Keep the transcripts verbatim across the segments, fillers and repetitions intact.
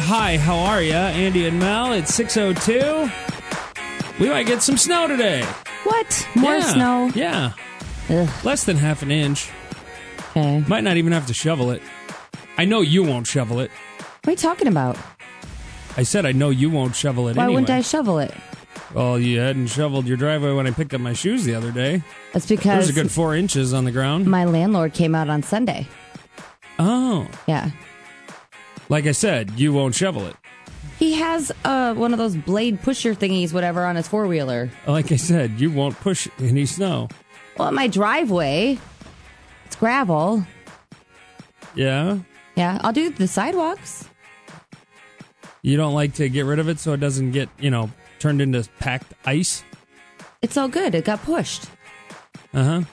hi, how are ya? Andy and Mel, it's six oh two. We might get some snow today. What? More yeah, snow? Yeah. Ugh. Less than half an inch. Okay. Might not even have to shovel it. I know you won't shovel it. What are you talking about? I said I know you won't shovel it Why anyway. wouldn't I shovel it? Well, you hadn't shoveled your driveway when I picked up my shoes the other day. That's because There's a good four inches on the ground. my landlord came out on Sunday. Oh. Yeah. Like I said, you won't shovel it. He has uh, one of those blade pusher thingies, whatever, on his four-wheeler. Like I said, you won't push any snow. Well, my driveway, it's gravel. Yeah? Yeah, I'll do the sidewalks. You don't like to get rid of it so it doesn't get, you know, turned into packed ice? It's all good. It got pushed. Uh-huh.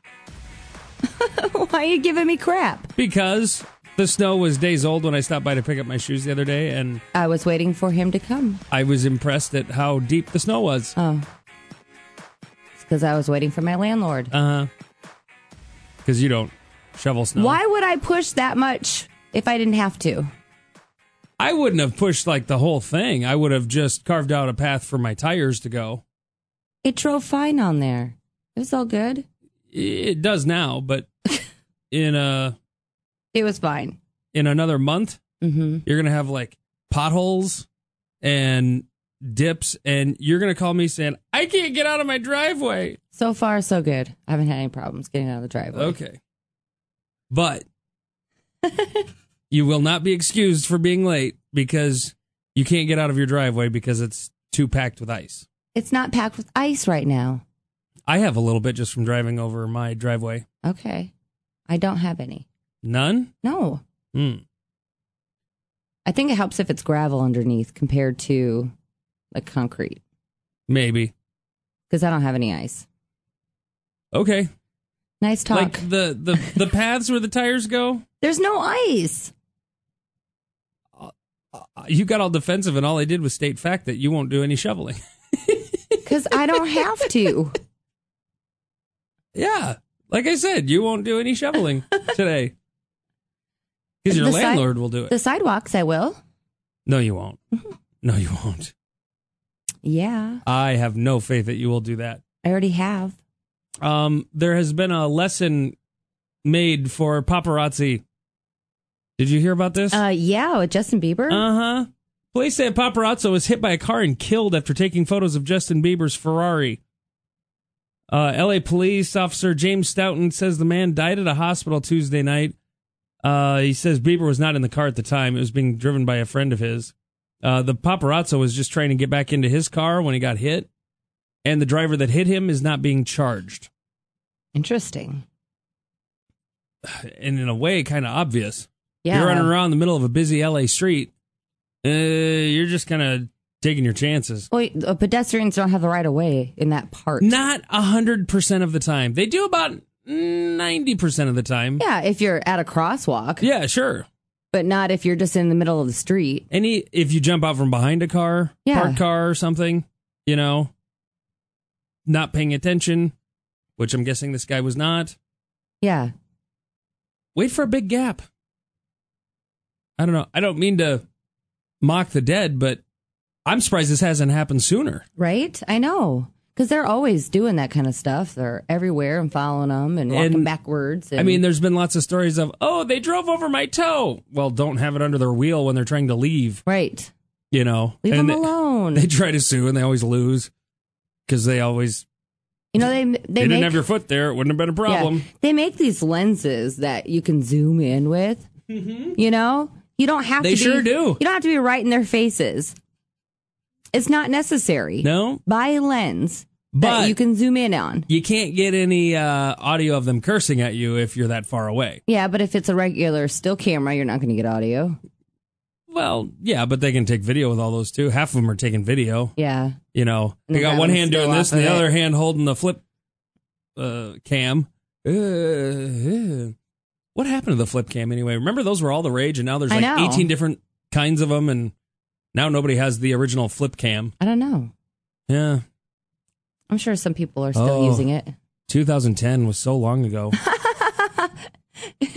Why are you giving me crap? Because the snow was days old when I stopped by to pick up my shoes the other day, and I was waiting for him to come. I was impressed at how deep the snow was. Oh. It's because I was waiting for my landlord. Uh-huh. Because you don't shovel snow. Why would I push that much if I didn't have to? I wouldn't have pushed, like, the whole thing. I would have just carved out a path for my tires to go. It drove fine on there. It was all good. It does now, but in a It was fine. in another month, Mm-hmm. you're going to have, like, potholes and dips, and you're going to call me saying, I can't get out of my driveway. So far, so good. I haven't had any problems getting out of the driveway. Okay. But you will not be excused for being late because you can't get out of your driveway because it's too packed with ice. It's not packed with ice right now. I have a little bit just from driving over my driveway. Okay. I don't have any. None? No. Hmm. I think it helps if it's gravel underneath compared to like concrete. Maybe. Because I don't have any ice. Okay. Nice talk. Like the, the, the paths where the tires go? There's no ice. You got all defensive, and all I did was state fact that you won't do any shoveling. Because I don't have to. Yeah. Like I said, you won't do any shoveling today. Because your The si- landlord will do it. The sidewalks, I will. No, you won't. No, you won't. Yeah. I have no faith that you will do that. I already have. Um, there has been a lesson made for paparazzi. Did you hear about this? Uh, yeah, with Justin Bieber. Uh-huh. Police say a paparazzo was hit by a car and killed after taking photos of Justin Bieber's Ferrari. Uh, L A police officer James Stoughton says the man died at a hospital Tuesday night. Uh, he says Bieber was not in the car at the time. It was being driven by a friend of his. Uh, the paparazzo was just trying to get back into his car when he got hit. And the driver that hit him is not being charged. Interesting. And in a way, kind of obvious. Yeah. You're running around the middle of a busy L A street. Uh, you're just kind of taking your chances. Well, uh, pedestrians don't have the right of way in that part. Not one hundred percent of the time. They do about ninety percent of the time. Yeah, if you're at a crosswalk. Yeah, sure. But not if you're just in the middle of the street. Any if you jump out from behind a car, Yeah. parked car or something, you know, not paying attention, which I'm guessing this guy was not. Yeah. Wait for a big gap. I don't know. I don't mean to mock the dead, but I'm surprised this hasn't happened sooner. Right? I know. Because they're always doing that kind of stuff. They're everywhere and following them and walking And, backwards. And, I mean, there's been lots of stories of, oh, they drove over my toe. Well, don't have it under their wheel when they're trying to leave, right. you know. Leave And them they, alone. They try to sue and they always lose because they always, you know, they they, they didn't make, have your foot there. It wouldn't have been a problem. Yeah, they make these lenses that you can zoom in with. Mm-hmm. You know? You don't have They to be, sure do. You don't have to be right in their faces. It's not necessary. No. Buy a lens But that you can zoom in on. you can't get any uh, audio of them cursing at you if you're that far away. Yeah, but if it's a regular still camera, you're not going to get audio. Well, yeah, but they can take video with all those too. Half of them are taking video. Yeah. You know, And they got grab one them hand still doing this off and the of other it. hand holding the flip uh, cam. Uh, uh. What happened to the flip cam anyway? Remember those were all the rage, and now there's I like know. eighteen different kinds of them, and now nobody has the original flip cam. I don't know. Yeah. I'm sure some people are still Oh. using it. twenty ten was so long ago. It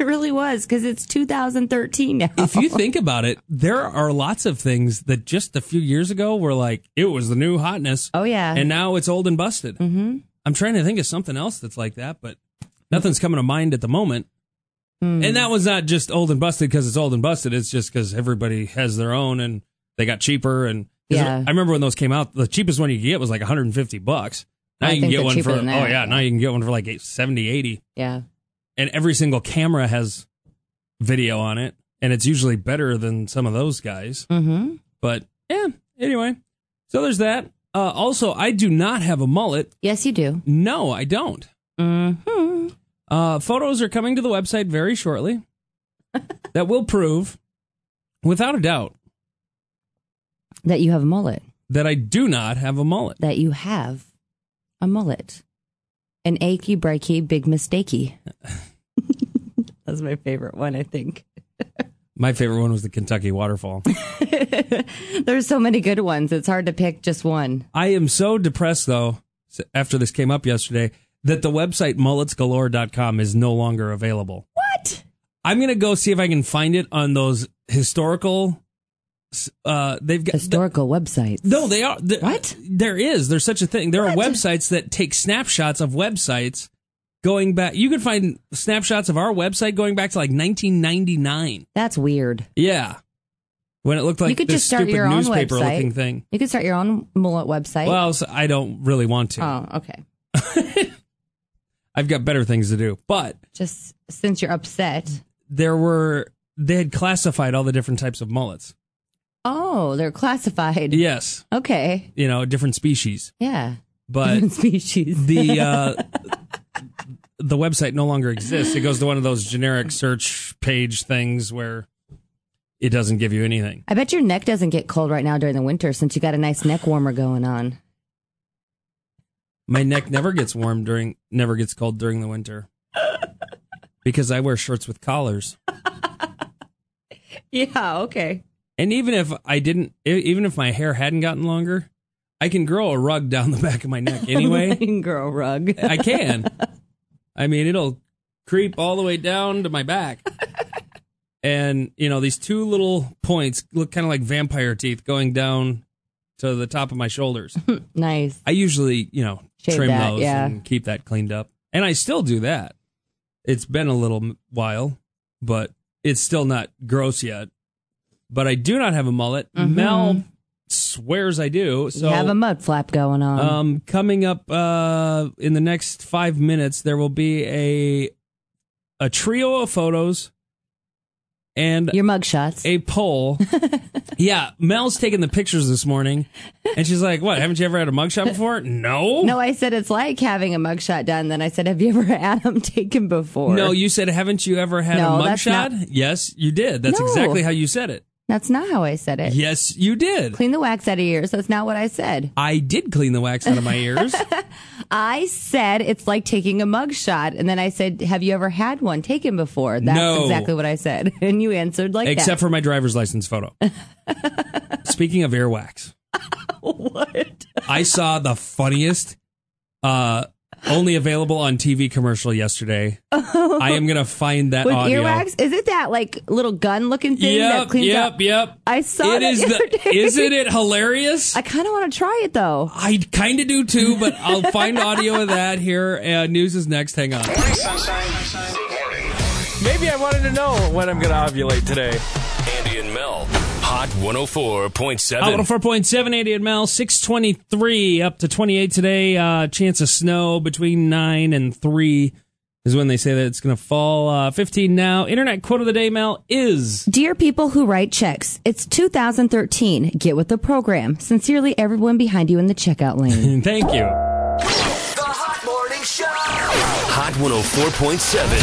really was, because it's two thousand thirteen now. If you think about it, there are lots of things that just a few years ago were like, it was the new hotness. Oh, yeah. And now it's old and busted. Mm-hmm. I'm trying to think of something else that's like that, but nothing's coming to mind at the moment. Mm. And that was not just old and busted because it's old and busted. It's just because everybody has their own and they got cheaper. And yeah. I remember when those came out, the cheapest one you could get was like one hundred fifty bucks. Now I you can get one for, oh that. yeah, now you can get one for like seventy, eighty. Yeah. And every single camera has video on it. And it's usually better than some of those guys. Mm-hmm. But yeah, anyway. So there's that. Uh, also, I do not have a mullet. Yes, you do. No, I don't. Mm-hmm. Uh, photos are coming to the website very shortly that will prove, without a doubt, that you have a mullet. That I do not have a mullet. That you have a mullet. An achy, breaky, big mistakey. That's my favorite one, I think. My favorite one was the Kentucky waterfall. There's so many good ones. It's hard to pick just one. I am so depressed, though, after this came up yesterday, that the website mullets galore dot com is no longer available. What? I'm going to go see if I can find it on those historical... Uh, they've got historical the, websites. No, they are. What? There is. There's such a thing. There what? are websites that take snapshots of websites going back. You could find snapshots of our website going back to like nineteen ninety-nine. That's weird. Yeah. When it looked like you could this just start stupid your own newspaper website. looking thing. You could start your own mullet website. Well, so I don't really want to. Oh, okay. I've got better things to do. But just since you're upset, there were they had classified all the different types of mullets. Oh, they're classified. Yes. Okay. You know, different species. Yeah. But different species. the uh, the website no longer exists. It goes to one of those generic search page things where it doesn't give you anything. I bet your neck doesn't get cold right now during the winter since you got a nice neck warmer going on. My neck never gets warm during, never gets cold during the winter because I wear shorts with collars. Yeah. Okay. And even if I didn't, even if my hair hadn't gotten longer, I can grow a rug down the back of my neck anyway. I can grow a rug. I can. I mean, it'll creep all the way down to my back. And, you know, these two little points look kind of like vampire teeth going down to the top of my shoulders. Nice. I usually, you know, Shave trim that, those yeah. and keep that cleaned up. And I still do that. It's been a little while, but it's still not gross yet. But I do not have a mullet. Mm-hmm. Mel swears I do. So you have a mud flap going on. Um, coming up uh, in the next five minutes, there will be a a trio of photos and your mugshots. A poll. Yeah, Mel's taking the pictures this morning, and she's like, "What? Haven't you ever had a mugshot before?" No. No, I said it's like having a mugshot done. Then I said, "Have you ever had them taken before?" No, you said, "Haven't you ever had no, a mugshot?" Not... Yes, you did. That's no. exactly how you said it. That's not how I said it. Yes, you did. Clean the wax out of your ears. That's not what I said. I did clean the wax out of my ears. I said it's like taking a mugshot. And then I said, have you ever had one taken before? That's no. exactly what I said. And you answered like Except that. Except for my driver's license photo. Speaking of earwax. What? I saw the funniest, uh, only available on T V commercial yesterday. I am going to find that With audio. Earwax? Is it that like little gun looking thing yep, that cleans yep, up? Yep, I saw it that is the other the, day. Isn't it hilarious? I kind of want to try it though. I kind of do too, but I'll find audio of that here. Uh, news is next. Hang on. Maybe I wanted to know when I'm going to ovulate today. Andy and Mel, Hot one oh four point seven. Hot one oh four point seven, Andy and Mel, six twenty-three up to twenty-eight today. Uh, chance of snow between nine and three is when they say that it's going to fall. Uh, fifteen now. Internet quote of the day, Mel, is... Dear people who write checks, it's two thousand thirteen. Get with the program. Sincerely, everyone behind you in the checkout lane. Thank you. The Hot Morning Show. Hot one oh four point seven.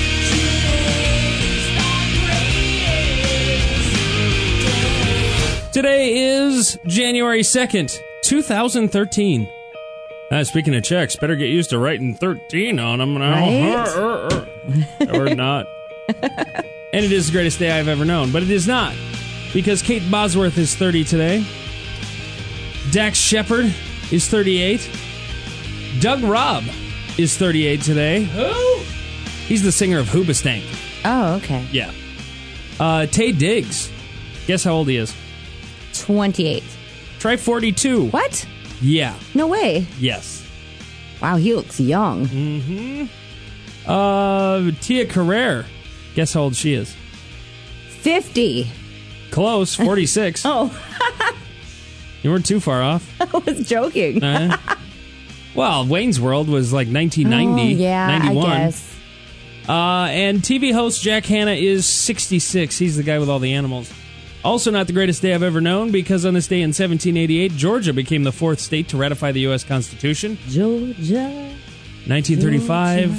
Today is January second, two thousand thirteen. Uh, speaking of checks, better get used to writing thirteen on them now. Right? Or not. And it is the greatest day I've ever known, but it is not. Because Kate Bosworth is thirty today. Dax Shepard is thirty-eight. Doug Robb is thirty-eight today. Who? He's the singer of Hoobastank. Oh, okay. Yeah. Uh, Taye Diggs. Guess how old he is? twenty-eight. Try forty-two. What? Yeah. No way. Yes. Wow, he looks young. Mm-hmm. Uh, Tia Carrere. Guess how old she is? fifty. Close. forty-six. Oh, You weren't too far off. I was joking. Uh, well, Wayne's World was like nineteen ninety. Oh, yeah, ninety-one. I guess. Uh, and T V host Jack Hanna is sixty-six. He's the guy with all the animals. Also not the greatest day I've ever known, because on this day in seventeen eighty-eight, Georgia became the fourth state to ratify the U S Constitution. Georgia. nineteen thirty-five,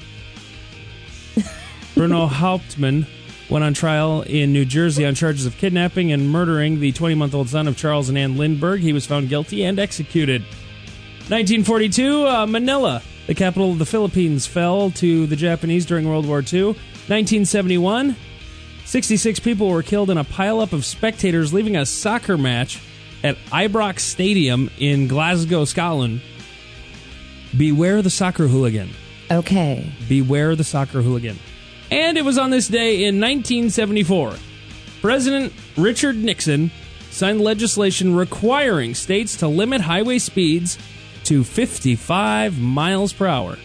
Bruno Hauptmann went on trial in New Jersey on charges of kidnapping and murdering the twenty-month-old son of Charles and Ann Lindbergh. He was found guilty and executed. nineteen forty-two, uh, Manila, the capital of the Philippines, fell to the Japanese during World War Two. nineteen seventy-one, sixty-six people were killed in a pileup of spectators leaving a soccer match at Ibrox Stadium in Glasgow, Scotland. Beware the soccer hooligan. Okay. Beware the soccer hooligan. And it was on this day in nineteen seventy-four, President Richard Nixon signed legislation requiring states to limit highway speeds to fifty-five miles per hour.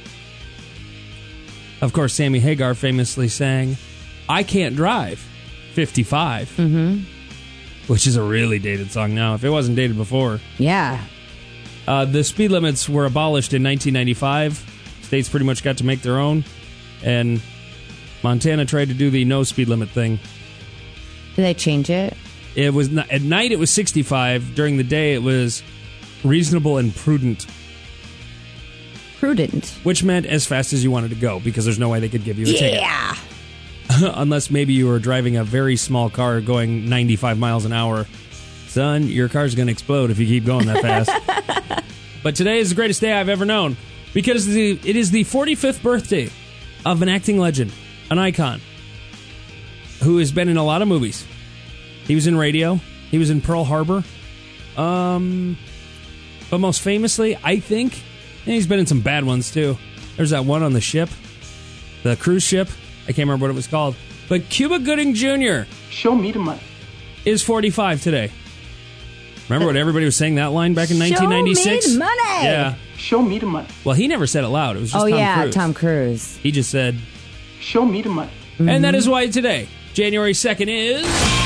Of course, Sammy Hagar famously sang, "I Can't Drive fifty-five," Mm-hmm. which is a really dated song now, if it wasn't dated before. Yeah. Uh, the speed limits were abolished in nineteen ninety-five. States pretty much got to make their own, and Montana tried to do the no speed limit thing. Did they change it? It was not, at night it was sixty-five. During the day it was reasonable and prudent, Prudent. which meant as fast as you wanted to go, because there's no way they could give you a ticket. Yeah. Unless maybe you were driving a very small car going ninety-five miles an hour. Son, your car's going to explode if you keep going that fast. But today is the greatest day I've ever known, because the, it is the forty-fifth birthday of an acting legend, an icon, who has been in a lot of movies. He was in Radio. He was in Pearl Harbor. Um, but most famously, I think, and he's been in some bad ones too. There's that one on the ship, the cruise ship. I can't remember what it was called. But Cuba Gooding Junior Show me the money. is forty-five today. Remember when everybody was saying that line back in nineteen ninety-six? Show me the money. Yeah. Show me the money. Well, he never said it loud. It was just Oh, Tom yeah, Cruise. Tom Cruise. He just said, Show me the money. Mm-hmm. and that is why today, January second, is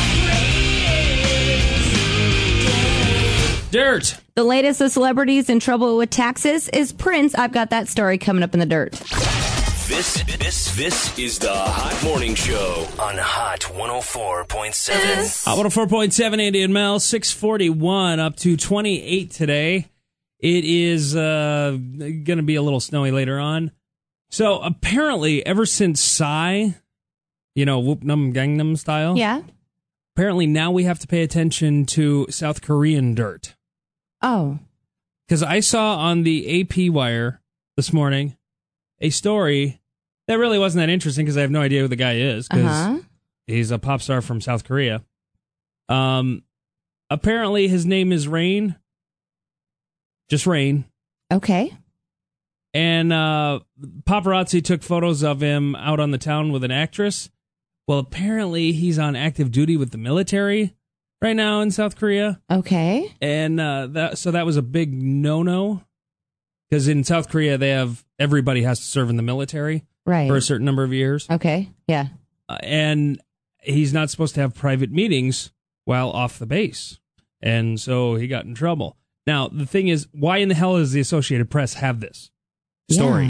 Dirt. The latest of celebrities in trouble with taxes is Prince. I've got that story coming up in the dirt. This, this, this is the Hot Morning Show on Hot one oh four point seven. Hot one oh four point seven, Andy and Mel, six forty-one up to twenty-eight today. It is uh, going to be a little snowy later on. So apparently, ever since Psy, you know, Whoop Num Gangnam Style, Yeah. apparently now we have to pay attention to South Korean dirt. Oh. Because I saw on the A P wire this morning a story that really wasn't that interesting, because I have no idea who the guy is, because Uh-huh. he's a pop star from South Korea. Um, apparently his name is Rain. Just Rain. Okay. And uh, paparazzi took photos of him out on the town with an actress. Well, apparently he's on active duty with the military right now in South Korea. Okay. And uh, that so that was a big no-no, because in South Korea they have everybody has to serve in the military Right. for a certain number of years, Okay. Yeah. uh, and he's not supposed to have private meetings while off the base, and so he got in trouble. Now the thing is, why in the hell does the Associated Press have this story?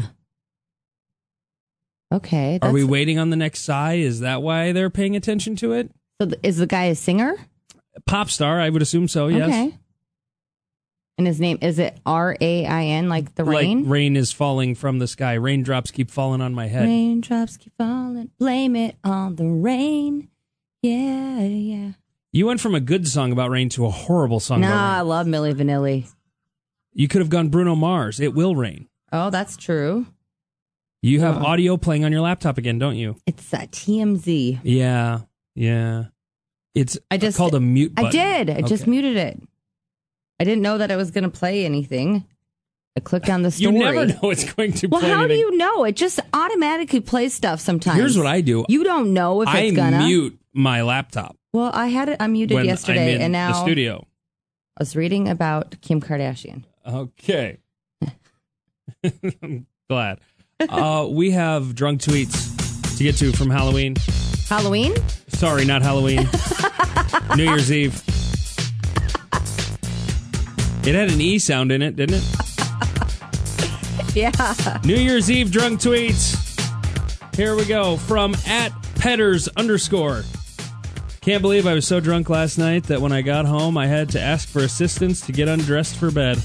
Yeah. Okay. Are we that's- waiting on the next Psy? Is that why they're paying attention to it? So th- is the guy a singer? Pop star, I would assume so. Yes. Okay. And his name, is it R A I N, like the rain? Like rain is falling from the sky. Raindrops keep falling on my head. Raindrops keep falling. Blame it on the rain. Yeah, yeah. You went from a good song about rain to a horrible song Nah, about I rain. love Milli Vanilli. You could have gone Bruno Mars. It will rain. Oh, that's true. You have Uh-huh. audio playing on your laptop again, don't you? It's uh, T M Z. Yeah, yeah. It's I just- called a mute I button. did. I just Okay. muted it. I didn't know that I was going to play anything. I clicked on the You story. never know it's going to Well, play how anything. do you know? It just automatically plays stuff sometimes. Here's what I do. You don't know if I it's gonna. mute my laptop Well, I had it unmuted when yesterday, I'm in and now the studio. I was reading about Kim Kardashian. Okay. I'm glad. Uh, we have drunk tweets to get to from Halloween. Halloween? Sorry, not Halloween. New Year's Eve. It had an E sound in it, didn't it? Yeah. New Year's Eve drunk tweets. Here we go from at Petters underscore. Can't believe I was so drunk last night that when I got home, I had to ask for assistance to get undressed for bed.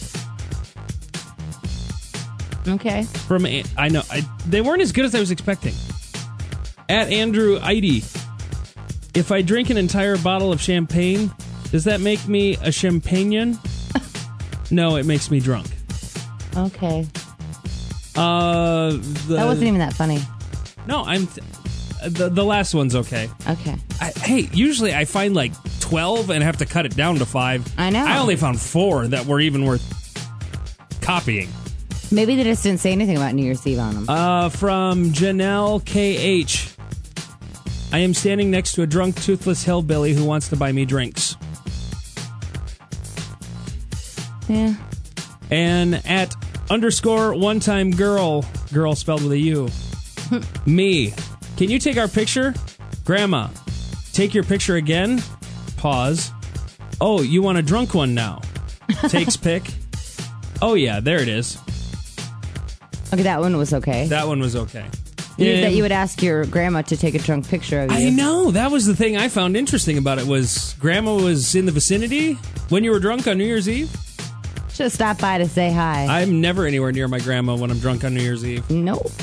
Okay. From I know I, they weren't as good as I was expecting. At Andrew Idy, if I drink an entire bottle of champagne, does that make me a champagnon? No, it makes me drunk. Okay. Uh, the, That wasn't even that funny. No, I'm. Th- the the last one's okay. Okay. I, hey, usually I find like twelve and have to cut it down to five. I know. I only found four that were even worth copying. Maybe they just didn't say anything about New Year's Eve on them. Uh, from Janelle K H. I am standing next to a drunk, toothless hillbilly who wants to buy me drinks. Yeah. And at underscore one time girl, girl spelled with a U. Me. Can you take our picture? Grandma. Take your picture again? Pause. Oh, you want a drunk one now? Takes pic. Oh, yeah, there it is. Okay, that one was okay. That one was okay. You- And- that you would ask your grandma to take a drunk picture of you. I know. That was the thing I found interesting about it was Grandma was in the vicinity when you were drunk on New Year's Eve. Should have stopped by to say hi. I'm never anywhere near my grandma when I'm drunk on New Year's Eve. Nope.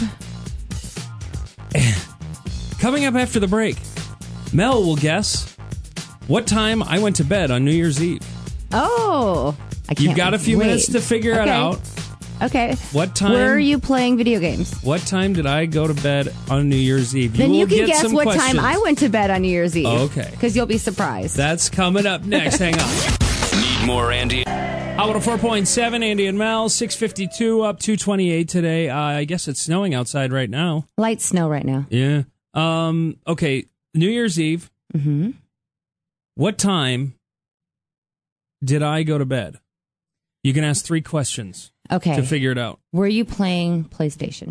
Coming up after the break, Mel will guess what time I went to bed on New Year's Eve. Oh. I can't You've got a few wait. minutes to figure it Okay. out. Okay. What time? Where are you playing video games? What time did I go to bed on New Year's Eve? Then will you can get guess some what questions. time I went to bed on New Year's Eve. Oh, okay. Because you'll be surprised. That's coming up next. Hang on. Need more Andy? Hot one oh four point seven, Andy and Mel, six fifty-two, up two twenty-eight today. Uh, I guess it's snowing outside right now. Light snow right now. Yeah. Um. Okay, New Year's Eve. Mm-hmm. What time did I go to bed? You can ask three questions Okay. to figure it out. Were you playing PlayStation?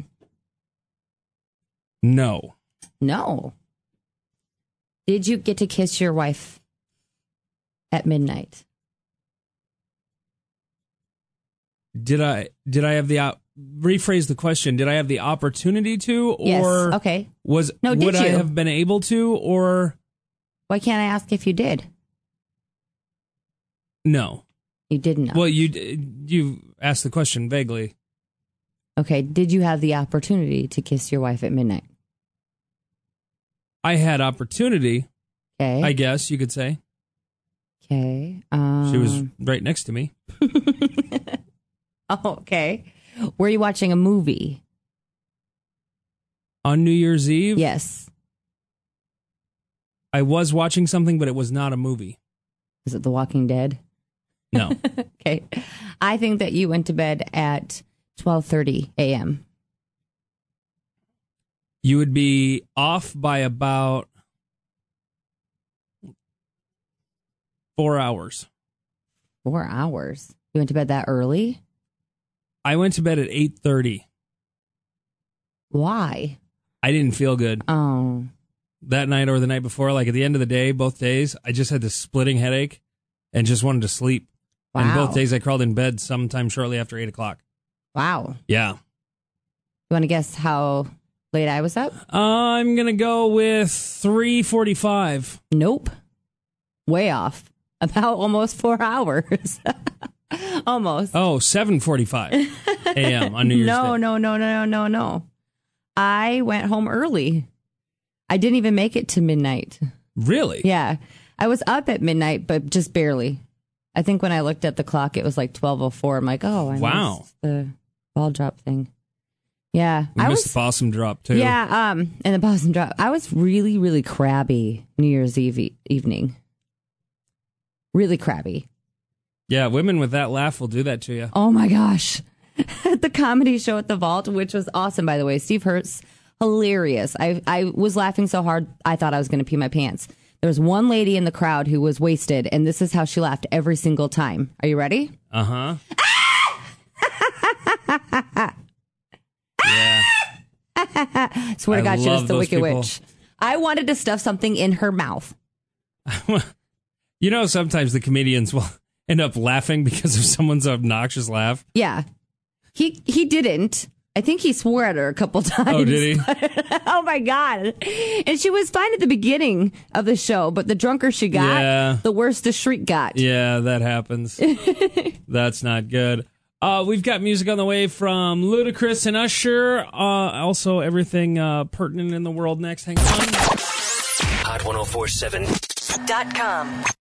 No. No. Did you get to kiss your wife at midnight? Did I did I have the op- rephrase the question? Did I have the opportunity to, or Yes. Okay. was No, did would I you? have been able to, or Why can't I ask if you did? no? You didn't. Well, you d- you asked the question vaguely. Okay. Did you have the opportunity to kiss your wife at midnight? I had opportunity, Okay. I guess you could say. Okay. Um, She was right next to me. Oh, okay. Were you watching a movie? On New Year's Eve, Yes. I was watching something, but it was not a movie. Was it The Walking Dead? No. Okay. I think that you went to bed at twelve thirty a.m. You would be off by about four hours. Four hours. You went to bed that early? I went to bed at eight thirty. Why? I didn't feel good Oh. that night or the night before. Like at the end of the day, both days, I just had this splitting headache and just wanted to sleep. And Wow. both days I crawled in bed sometime shortly after eight o'clock. Wow. Yeah. You want to guess how late I was up? I'm going to go with three forty-five. Nope. Way off. About almost four hours. Almost. Oh, seven forty-five a.m. on New Year's no, Day. no, no, no, no, no. I went home early. I didn't even make it to midnight. Really? Yeah. I was up at midnight, but just barely. I think when I looked at the clock, it was like twelve oh four. I'm like, oh, I Wow. missed the ball drop thing. Yeah. We I missed was, the possum drop, too. yeah, um, and the possum drop. I was really, really crabby New Year's Eve e- evening. Really crabby. Yeah, women with that laugh will do that to you. Oh my gosh. at the comedy show at the Vault, which was awesome, by the way. Steve Hurst, hilarious. I, I was laughing so hard, I thought I was going to pee my pants. There was one lady in the crowd who was wasted, and this is how she laughed every single time. Are you ready? Uh-huh. Yeah. Swear to I God, she was love the those Wicked people. Witch. I wanted to stuff something in her mouth. You know, sometimes the comedians will end up laughing because of someone's obnoxious laugh. Yeah. He he didn't. I think he swore at her a couple times. Oh, did he? Oh, my God. And she was fine at the beginning of the show, but the drunker she got, Yeah. the worse the shriek got. Yeah, that happens. That's not good. Uh, we've got music on the way from Ludacris and Usher. Uh, also, everything uh, pertinent in the world next. Hang on. Hot ten forty-seven dot com.